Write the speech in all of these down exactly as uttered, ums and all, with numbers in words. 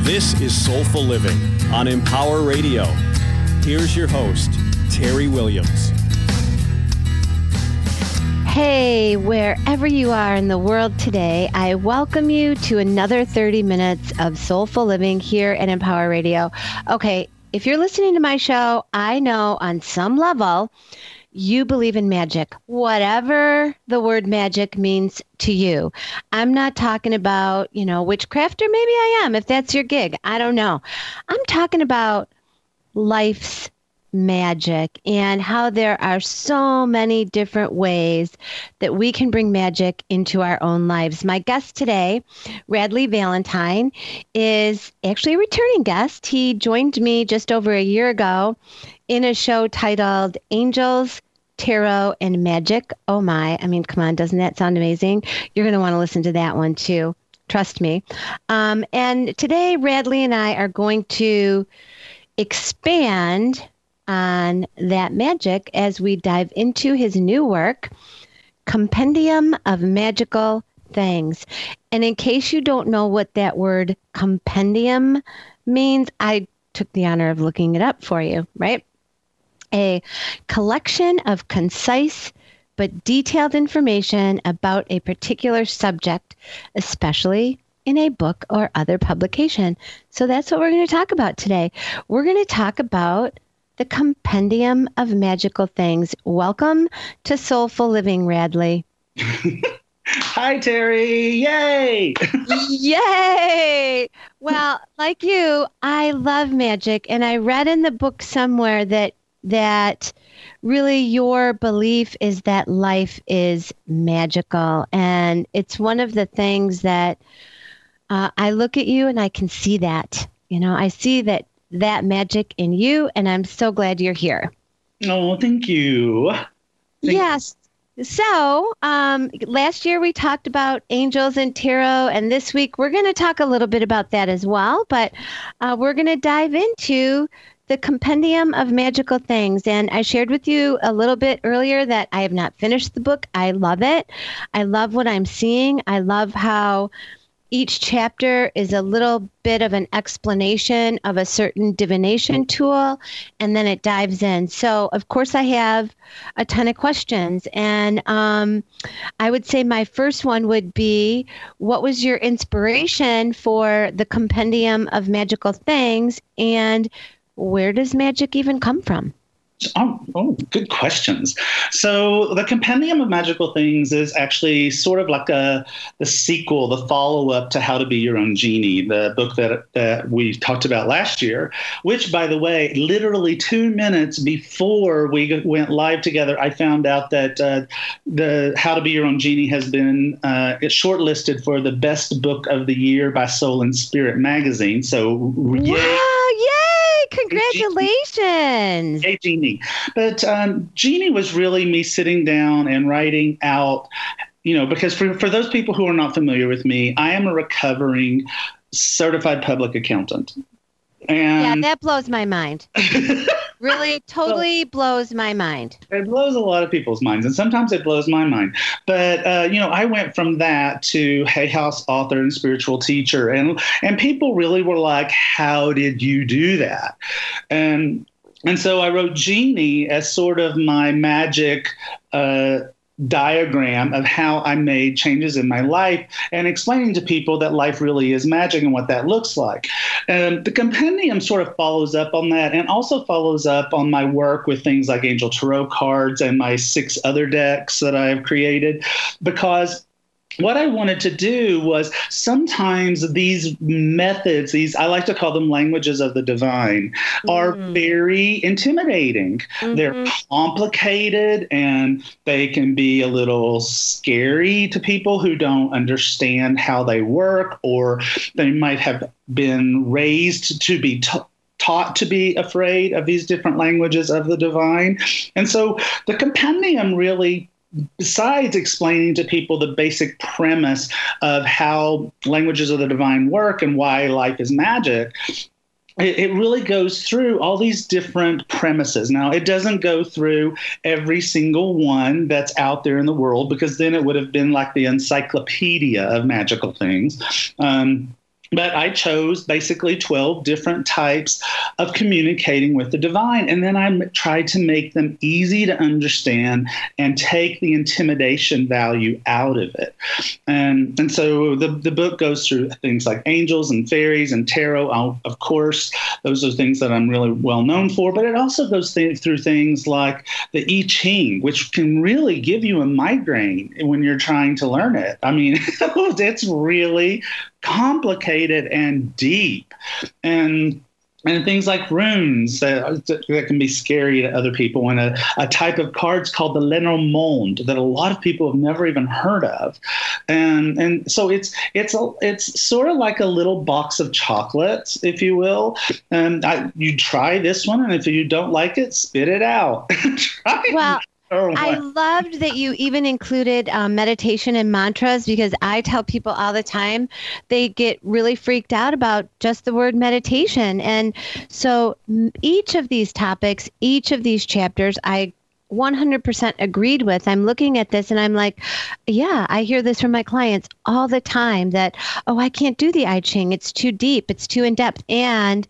This is Soulful Living on Empower Radio. Here's your host, Terry Williams. Hey, wherever you are in the world today, I welcome you to another thirty minutes of Soulful Living here at Empower Radio. Okay, if you're listening to my show, I know on some level you believe in magic, whatever the word magic means to you. I'm not talking about, you know, witchcraft, or maybe I am, if that's your gig. I don't know. I'm talking about life's magic and how there are so many different ways that we can bring magic into our own lives. My guest today, Radley Valentine, is actually a returning guest. He joined me just over a year ago in a show titled Angels, Tarot, and Magic. Oh my, I mean, come on, doesn't that sound amazing? You're going to want to listen to that one too. Trust me. Um, and today, Radley and I are going to expand on that magic as we dive into his new work, Compendium of Magical Things. And in case you don't know what that word compendium means, I took the honor of looking it up for you, right? A collection of concise but detailed information about a particular subject, especially in a book or other publication. So that's what we're going to talk about today. We're going to talk about the Compendium of Magical Things. Welcome to Soulful Living, Radley. Hi, Terry. Yay! Yay! Well, like you, I love magic, and I read in the book somewhere that that really your belief is that life is magical. And it's one of the things that uh, I look at you and I can see that. You know, I see that that magic in you, and I'm so glad you're here. Oh, thank you. Thank yes. So um, last year we talked about angels and tarot, and this week we're going to talk a little bit about that as well. But uh, we're going to dive into the Compendium of Magical Things. And I shared with you a little bit earlier that I have not finished the book. I love it. I love what I'm seeing. I love how each chapter is a little bit of an explanation of a certain divination tool, and then it dives in. So, of course, I have a ton of questions. And um, I would say my first one would be, what was your inspiration for the Compendium of Magical Things, and where does magic even come from? Oh, oh, good questions. So the Compendium of Magical Things is actually sort of like a the sequel, the follow-up to How to Be Your Own Genie, the book that, that we talked about last year, which, by the way, literally two minutes before we went live together, I found out that uh, the How to Be Your Own Genie has been uh, it's shortlisted for the best book of the year by Soul and Spirit magazine. So, wow, yay! yay! Congratulations! Hey, Genie. But um, Genie was really me sitting down and writing out, you know, because for, for those people who are not familiar with me, I am a recovering certified public accountant. And yeah, that blows my mind. Really, totally well, blows my mind. It blows a lot of people's minds, and sometimes it blows my mind. But, uh, you know, I went from that to Hay House author and spiritual teacher, and and people really were like, how did you do that? And And so I wrote Genie as sort of my magic uh, diagram of how I made changes in my life and explaining to people that life really is magic and what that looks like. And the compendium sort of follows up on that, and also follows up on my work with things like Angel Tarot cards and my six other decks that I have created, because what I wanted to do was sometimes these methods, these, I like to call them languages of the divine, mm-hmm. are very intimidating. Mm-hmm. They're complicated, and they can be a little scary to people who don't understand how they work, or they might have been raised to be t- taught to be afraid of these different languages of the divine. And so the compendium really, besides explaining to people the basic premise of how languages of the divine work and why life is magic, it, it really goes through all these different premises. Now, it doesn't go through every single one that's out there in the world, because then it would have been like the encyclopedia of magical things. Um, But I chose basically twelve different types of communicating with the divine. And then I tried to make them easy to understand and take the intimidation value out of it. And, and so the, the book goes through things like angels and fairies and tarot. I'll, of course, those are things that I'm really well known for. But it also goes th- through things like the I Ching, which can really give you a migraine when you're trying to learn it. I mean, it's really complicated and deep, and and things like runes that, that can be scary to other people, and a, a type of cards called the Lenormand that a lot of people have never even heard of, and and so it's it's a, it's sort of like a little box of chocolates, if you will, and I, you try this one, and if you don't like it, spit it out. Try well. I loved that you even included um, meditation and mantras, because I tell people all the time they get really freaked out about just the word meditation. And so each of these topics, each of these chapters, I one hundred percent agreed with. I'm looking at this and I'm like, yeah, I hear this from my clients all the time that, oh, I can't do the I Ching. It's too deep. It's too in depth. And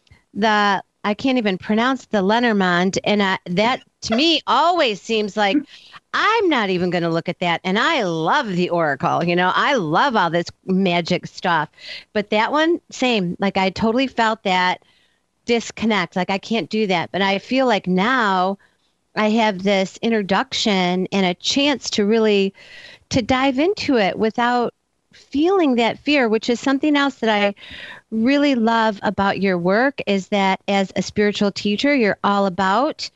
the I can't even pronounce the Lenormand. And I, that to me always seems like I'm not even going to look at that. And I love the Oracle. You know, I love all this magic stuff. But that one, same. Like I totally felt that disconnect. Like I can't do that. But I feel like now I have this introduction and a chance to really to dive into it without feeling that fear, which is something else that I really love about your work, is that as a spiritual teacher, you're all about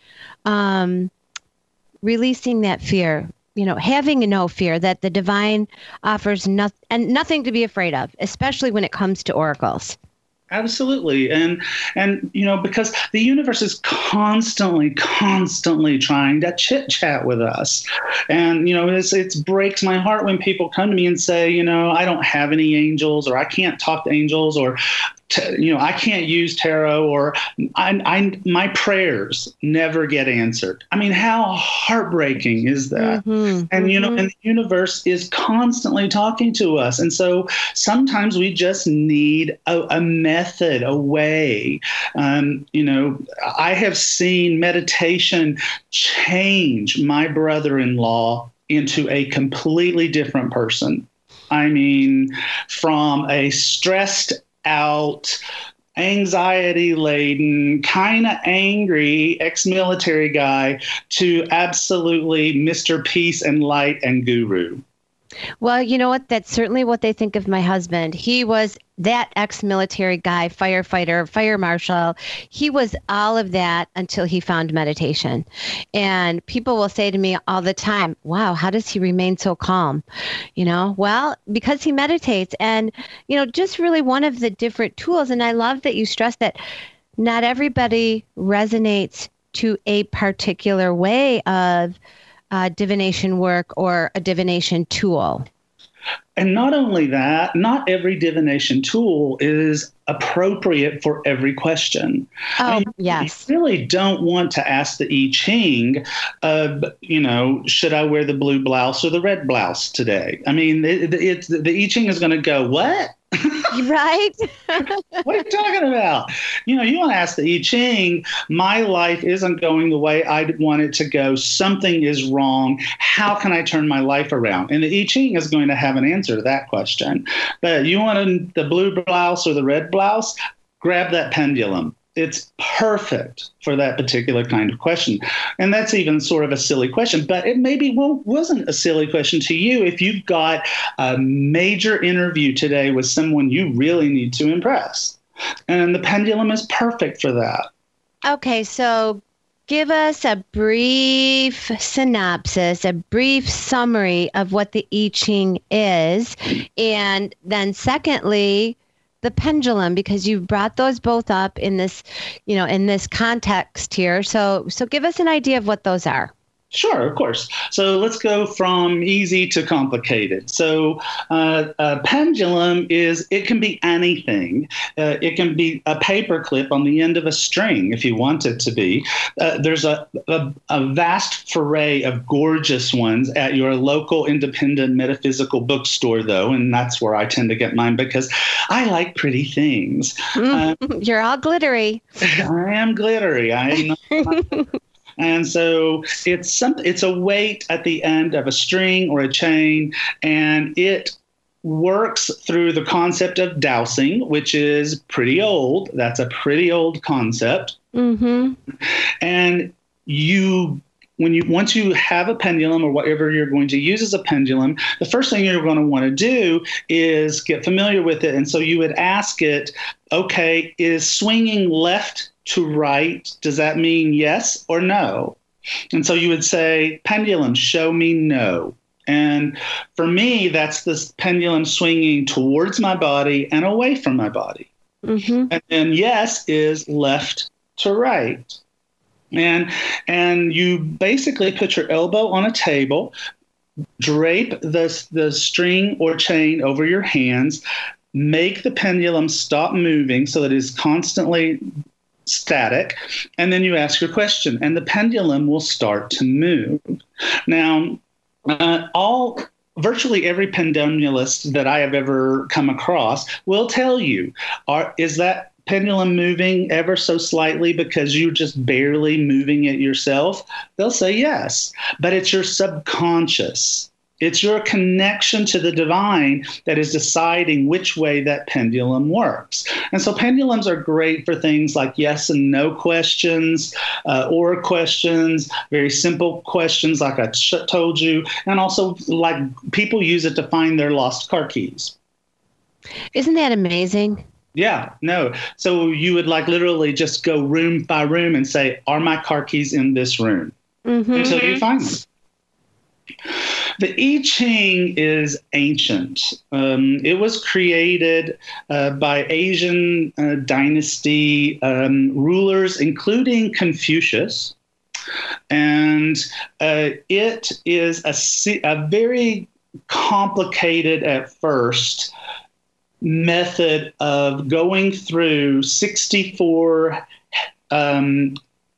um, releasing that fear, you know, having no fear, that the divine offers nothing and nothing to be afraid of, especially when it comes to oracles. Absolutely. And, and, you know, because the universe is constantly, constantly trying to chit chat with us. And, you know, it's, it breaks my heart when people come to me and say, you know, I don't have any angels, or I can't talk to angels, or, t- you know, I can't use tarot, or I, I, my prayers never get answered. I mean, how heartbreaking is that? Mm-hmm, and, mm-hmm. you know, and the universe is constantly talking to us. And so sometimes we just need a, a method, a way. Um, you know, I have seen meditation change my brother-in-law into a completely different person. I mean, from a stressed out, anxiety-laden, kind of angry ex-military guy to absolutely Mister Peace and Light and Guru. Well, you know what? That's certainly what they think of my husband. He was that ex-military guy, firefighter, fire marshal. He was all of that until he found meditation. And people will say to me all the time, wow, how does he remain so calm? You know, well, because he meditates. And, you know, just really one of the different tools. And I love that you stress that not everybody resonates to a particular way of Uh, divination work or a divination tool. And not only that, not every divination tool is appropriate for every question. Oh, I mean, yes. You really don't want to ask the I Ching, uh, you know, should I wear the blue blouse or the red blouse today? I mean, it, it, it's, the I Ching is going to go, what? Right? What are you talking about? You know, you want to ask the I Ching, my life isn't going the way I want it to go. Something is wrong. How can I turn my life around? And the I Ching is going to have an answer to that question. But you want the blue blouse or the red blouse? Grab that pendulum. It's perfect for that particular kind of question. And that's even sort of a silly question, but it maybe well, wasn't a silly question to you if you've got a major interview today with someone you really need to impress. And the pendulum is perfect for that. Okay, so give us a brief synopsis, a brief summary of what the I Ching is. And then secondly, the pendulum, because you brought those both up in this, you know, in this context here. So, so give us an idea of what those are. Sure, of course. So let's go from easy to complicated. So uh, a pendulum is, it can be anything. Uh, it can be a paper clip on the end of a string if you want it to be. Uh, there's a, a, a vast foray of gorgeous ones at your local independent metaphysical bookstore, though, and that's where I tend to get mine because I like pretty things. Mm, uh, you're all glittery. I am glittery. I am not. And so it's some, it's a weight at the end of a string or a chain, and it works through the concept of dowsing, which is pretty old. That's a pretty old concept. Mm-hmm. And you, when you once you have a pendulum or whatever you're going to use as a pendulum, the first thing you're going to want to do is get familiar with it. And so you would ask it, okay, is swinging left to right, does that mean yes or no? And so you would say, pendulum, show me no. And for me, that's this pendulum swinging towards my body and away from my body. Mm-hmm. And then yes is left to right. And, and you basically put your elbow on a table, drape the, the string or chain over your hands, make the pendulum stop moving so that it is constantly static, and then you ask your question, and the pendulum will start to move. Now, uh, all virtually every pendulumist that I have ever come across will tell you, are, is that pendulum moving ever so slightly because you're just barely moving it yourself? They'll say yes, but it's your subconscious. It's your connection to the divine that is deciding which way that pendulum works. And so pendulums are great for things like yes and no questions, uh, or questions, very simple questions like I told you, and also like people use it to find their lost car keys. Isn't that amazing? Yeah, no. So you would like literally just go room by room and say, are my car keys in this room? Mm-hmm. Until you find them. The I Ching is ancient. Um, it was created uh, by Asian uh, dynasty um, rulers, including Confucius. And uh, it is a, a very complicated at first method of going through sixty-four um,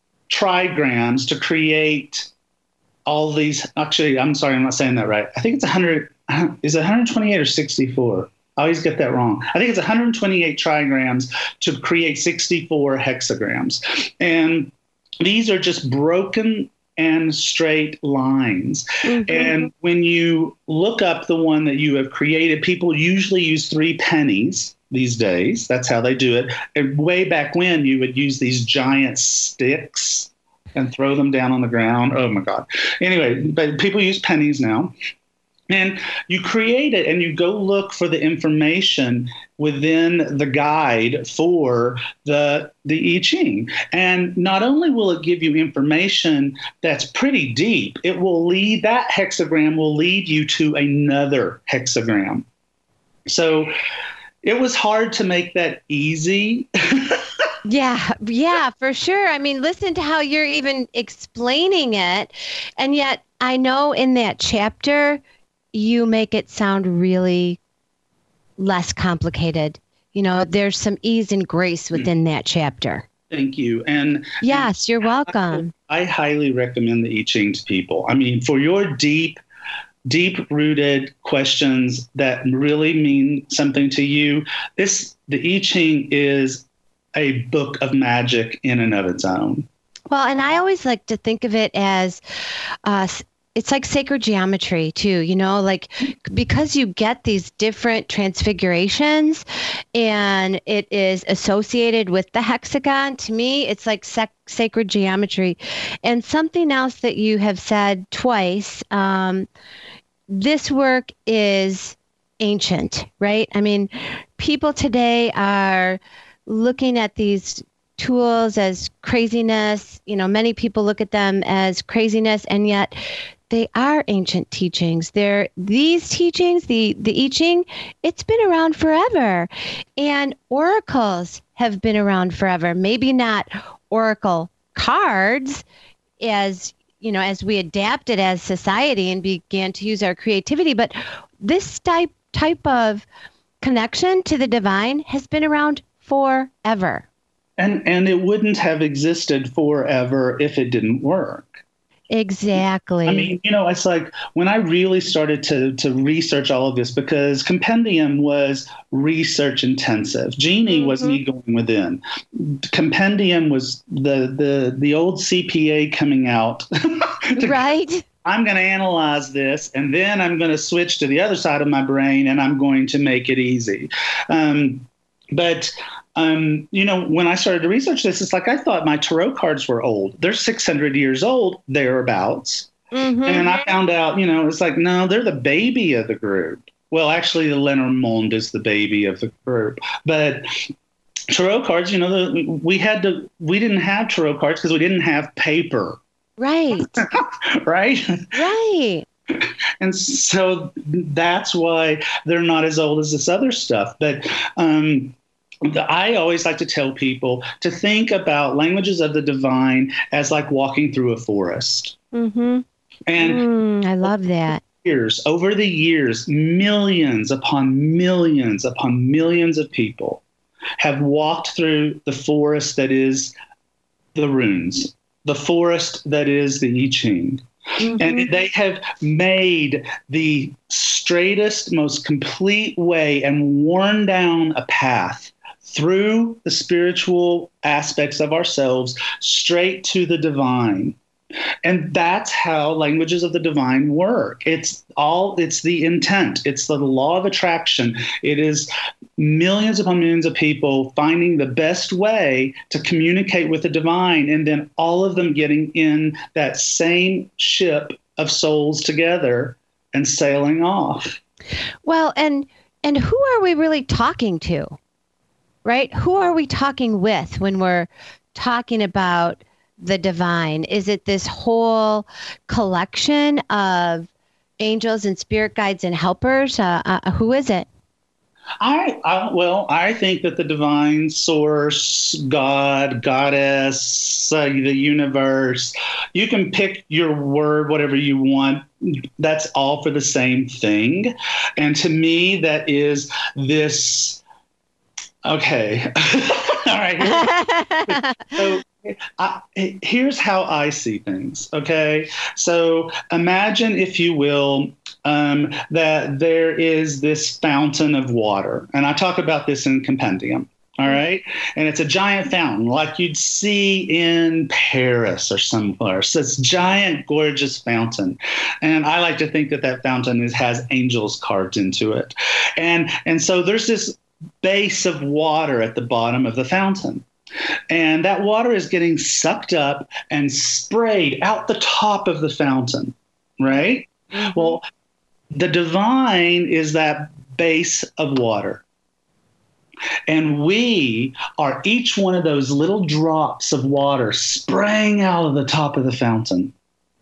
trigrams to create all these. Actually, I'm sorry, I'm not saying that right. I think it's one hundred. Is it one twenty-eight or sixty-four? I always get that wrong. I think it's one hundred twenty-eight trigrams to create sixty-four hexagrams. And these are just broken and straight lines. Mm-hmm. And when you look up the one that you have created, people usually use three pennies these days. That's how they do it. And way back when, you would use these giant sticks and throw them down on the ground. Oh, my God. Anyway, but people use pennies now. And you create it and you go look for the information within the guide for the, the I Ching. And not only will it give you information that's pretty deep, it will lead, that hexagram will lead you to another hexagram. So it was hard to make that easy. Yeah, yeah, for sure. I mean, listen to how you're even explaining it. And yet I know in that chapter, you make it sound really less complicated. You know, there's some ease and grace within that chapter. Thank you. And yes, you're welcome. I, I highly recommend the I Ching to people. I mean, for your deep, deep rooted questions that really mean something to you, this, the I Ching is a book of magic in and of its own. Well, and I always like to think of it as, uh, it's like sacred geometry too, you know, like because you get these different transfigurations and it is associated with the hexagon. To me, it's like sec- sacred geometry. And something else that you have said twice, um, this work is ancient, right? I mean, people today are looking at these tools as craziness. You know, many people look at them as craziness, and yet they are ancient teachings. They're these teachings, the, the I Ching, it's been around forever. And oracles have been around forever. Maybe not oracle cards as you know, as we adapted as society and began to use our creativity. But this type type of connection to the divine has been around forever. And and it wouldn't have existed forever if it didn't work. Exactly. I mean, you know, it's like when I really started to to research all of this, because Compendium was research intensive. Genie mm-hmm. was me going within. Compendium was the the the old C P A coming out. to, right. I'm going to analyze this, and then I'm going to switch to the other side of my brain, and I'm going to make it easy. Um, but Um, you know, when I started to research this, it's like I thought my tarot cards were old. They're six hundred years old, thereabouts. Mm-hmm. And I found out, you know, it's like, no, they're the baby of the group. Well, actually, the Lenormand is the baby of the group. But tarot cards, you know, the, we had to, we didn't have tarot cards because we didn't have paper. Right. Right? Right. And so that's why they're not as old as this other stuff. But, um, I always like to tell people to think about languages of the divine as like walking through a forest. Mm-hmm. And mm, I love that. Years, over the years, millions upon millions upon millions of people have walked through the forest that is the runes, the forest that is the I Ching. Mm-hmm. And they have made the straightest, most complete way and worn down a path through the spiritual aspects of ourselves straight to the divine. And that's how languages of the divine work. It's all, it's the intent. It's the law of attraction. It is millions upon millions of people finding the best way to communicate with the divine, and then all of them getting in that same ship of souls together and sailing off. Well, and and who are we really talking to? Right? Who are we talking with when we're talking about the divine? Is it this whole collection of angels and spirit guides and helpers? Uh, uh, who is it? I, I well, I think that the divine source, God, goddess, uh, the universe, you can pick your word, whatever you want. That's all for the same thing. And to me, that is this. Okay. All right. So I, here's how I see things. Okay. So imagine, if you will, um, that there is this fountain of water. And I talk about this in Compendium. All right. And it's a giant fountain like you'd see in Paris or somewhere. So it's giant, gorgeous fountain. And I like to think that that fountain is, has angels carved into it. And, and so there's this base of water at the bottom of the fountain. And that water is getting sucked up and sprayed out the top of the fountain, right? Mm-hmm. Well, the divine is that base of water. And we are each one of those little drops of water spraying out of the top of the fountain.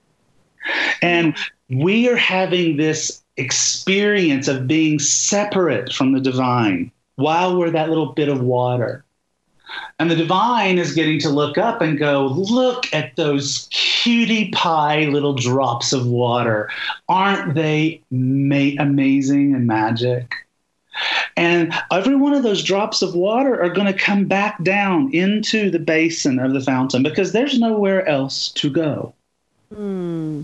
And we are having this experience of being separate from the divine while we're that little bit of water. And the divine is getting to look up and go, look at those cutie pie little drops of water. Aren't they ma- amazing and magic? And every one of those drops of water are going to come back down into the basin of the fountain because there's nowhere else to go. Mm.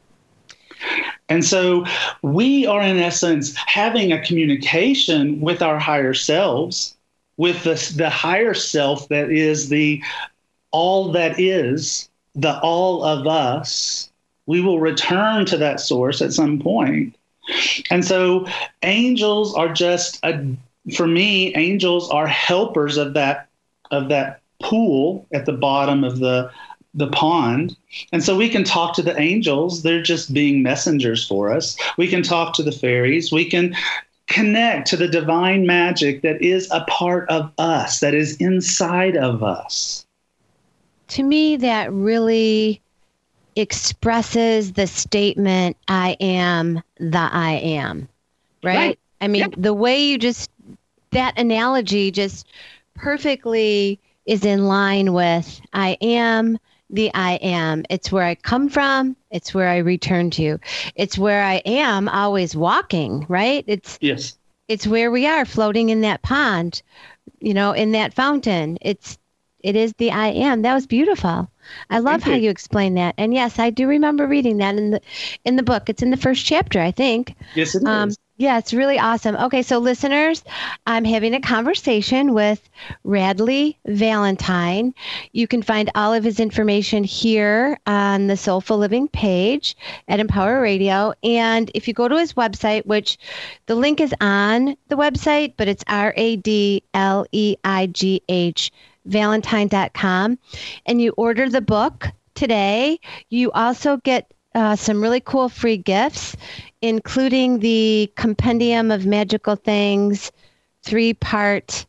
And so we are, in essence, having a communication with our higher selves, with the, the higher self that is the all that is, the all of us. We will return to that source at some point. And so angels are just, a, for me, angels are helpers of that of that pool at the bottom of the the pond. And so we can talk to the angels. They're just being messengers for us. We can talk to the fairies. We can connect to the divine magic that is a part of us, that is inside of us. To me, that really expresses the statement, I am the I am, right? right. I mean, yep. The way you just, that analogy just perfectly is in line with I am the I am. It's where I come from. It's where I return to. It's where I am always walking, right? It's yes. It's where we are floating in that pond, you know, in that fountain. It's it is the I am. That was beautiful. I love how you explain that. And yes, I do remember reading that in the in the book. It's in the first chapter, I think. Yes, it um, is. Yeah, it's really awesome. Okay, so listeners, I'm having a conversation with Radley Valentine. You can find all of his information here on the Soulful Living page at Empower Radio. And if you go to his website, which the link is on the website, but it's R A D L E I G H, valentine dot com, and you order the book today, you also get uh, some really cool free gifts, including the Compendium of Magical Things three-part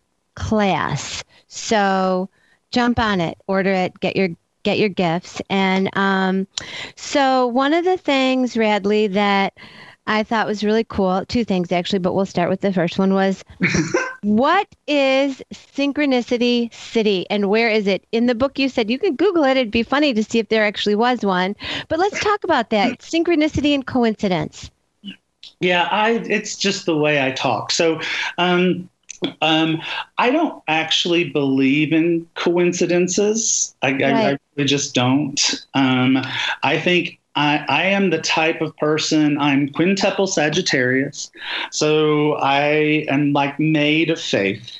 class. So jump on it, order it, get your get your gifts. And um, so one of the things, Radley, that I thought was really cool, two things actually, but we'll start with the first one, was what is Synchronicity City and where is it? In the book you said you could Google it. It'd be funny to see if there actually was one. But let's talk about that, synchronicity and coincidence. Yeah, I it's just the way I talk. So um, um, I don't actually believe in coincidences. I, right. I, I really just don't. Um, I think I, I am the type of person, I'm quintuple Sagittarius, so I am like made of faith.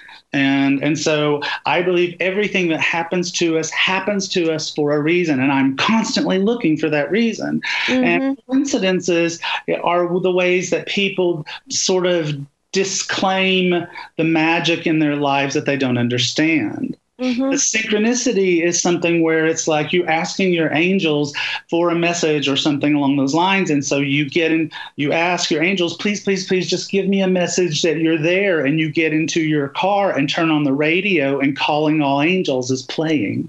And and so I believe everything that happens to us happens to us for a reason, and I'm constantly looking for that reason. Mm-hmm. And coincidences are the ways that people sort of disclaim the magic in their lives that they don't understand. Mm-hmm. The synchronicity is something where it's like you asking your angels for a message or something along those lines. And so you get in, you ask your angels, please, please, please just give me a message that you're there. And you get into your car and turn on the radio and Calling All Angels is playing.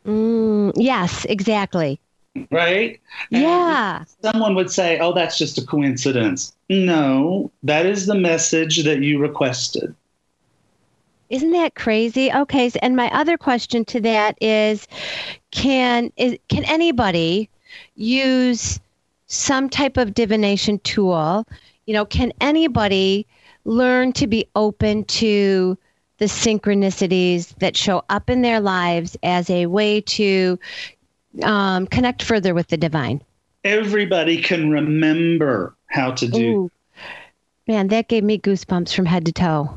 Mm, yes, exactly. Right? And yeah. Someone would say, oh, that's just a coincidence. No, that is the message that you requested. Isn't that crazy? Okay, and my other question to that is, can is, can anybody use some type of divination tool? You know, can anybody learn to be open to the synchronicities that show up in their lives as a way to um, connect further with the divine? Everybody can remember how to do. Ooh, man, that gave me goosebumps from head to toe.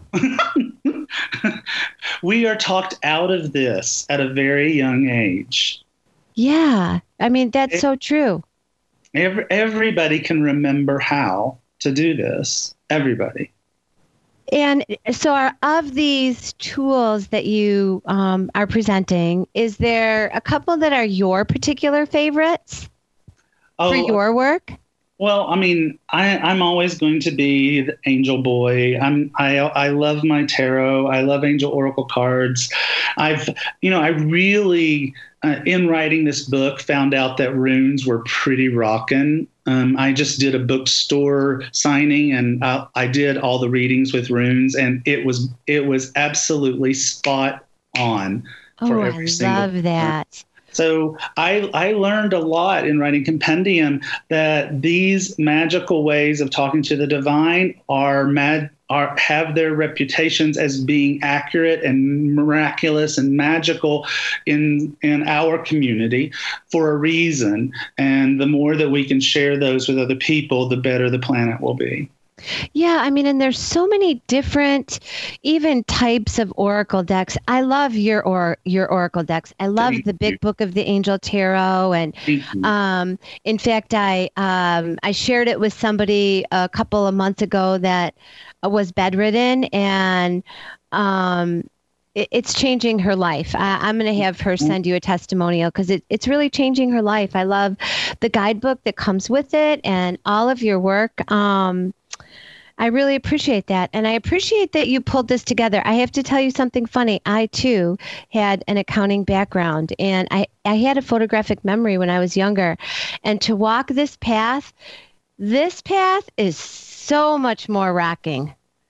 We are talked out of this at a very young age. Yeah. I mean, that's so true. Every, everybody can remember how to do this. Everybody. And so are, of these tools that you um, are presenting, is there a couple that are your particular favorites oh, for your work? Well, I mean, I, I'm always going to be the angel boy. I'm, I, I love my tarot. I love angel oracle cards. I've, you know, I really, uh, in writing this book, found out that runes were pretty rockin'. Um, I just did a bookstore signing, and I, I did all the readings with runes, and it was, it was absolutely spot on for oh, every I single love that. Word. So I, I learned a lot in writing Compendium that these magical ways of talking to the divine are mad, are have their reputations as being accurate and miraculous and magical in in our community for a reason. And the more that we can share those with other people, the better the planet will be. Yeah, I mean, and there's so many different, even types of oracle decks. I love your or your oracle decks. I love Thank the Big you. Book of the Angel Tarot, and um, in fact, I um, I shared it with somebody a couple of months ago that was bedridden, and um, it, it's changing her life. I, I'm going to have her send you a testimonial because it, it's really changing her life. I love the guidebook that comes with it, and all of your work. Um, I really appreciate that. And I appreciate that you pulled this together. I have to tell you something funny. I, too, had an accounting background, and I, I had a photographic memory when I was younger. And to walk this path, this path is so much more rocking.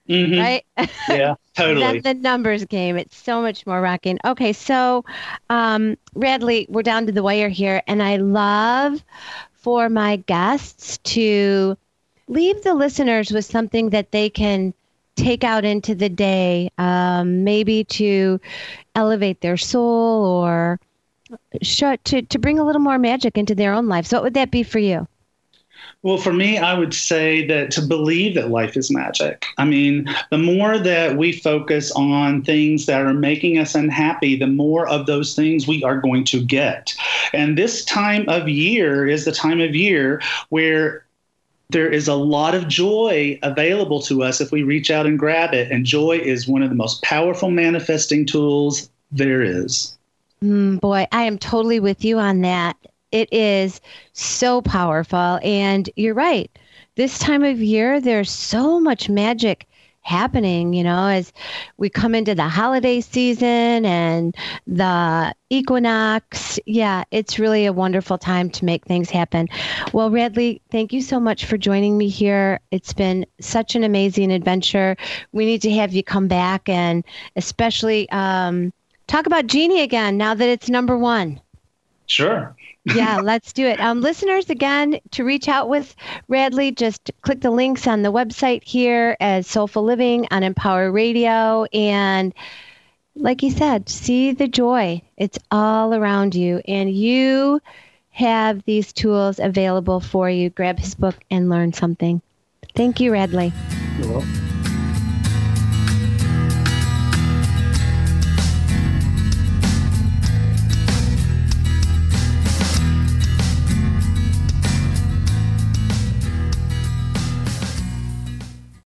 Mm-hmm. Right? Yeah, totally. Than the numbers game. It's so much more rocking. Okay, so um, Radleigh, we're down to the wire here, and I love for my guests to leave the listeners with something that they can take out into the day, um, maybe to elevate their soul or show, to, to bring a little more magic into their own lives. What would that be for you? Well, for me, I would say that to believe that life is magic. I mean, the more that we focus on things that are making us unhappy, the more of those things we are going to get. And this time of year is the time of year where there is a lot of joy available to us if we reach out and grab it. And joy is one of the most powerful manifesting tools there is. Mm, boy, I am totally with you on that. It is so powerful. And you're right. This time of year, there's so much magic happening, you know, as we come into the holiday season and the equinox. Yeah, it's really a wonderful time to make things happen. Well, Radleigh, thank you so much for joining me here. It's been such an amazing adventure. We need to have you come back and especially um, talk about Genie again now that it's number one. Sure. Yeah, let's do it. Um, listeners, again, to reach out with Radleigh, just click the links on the website here as Soulful Living on Empower Radio. And like you said, see the joy. It's all around you. And you have these tools available for you. Grab his book and learn something. Thank you, Radleigh. You're welcome.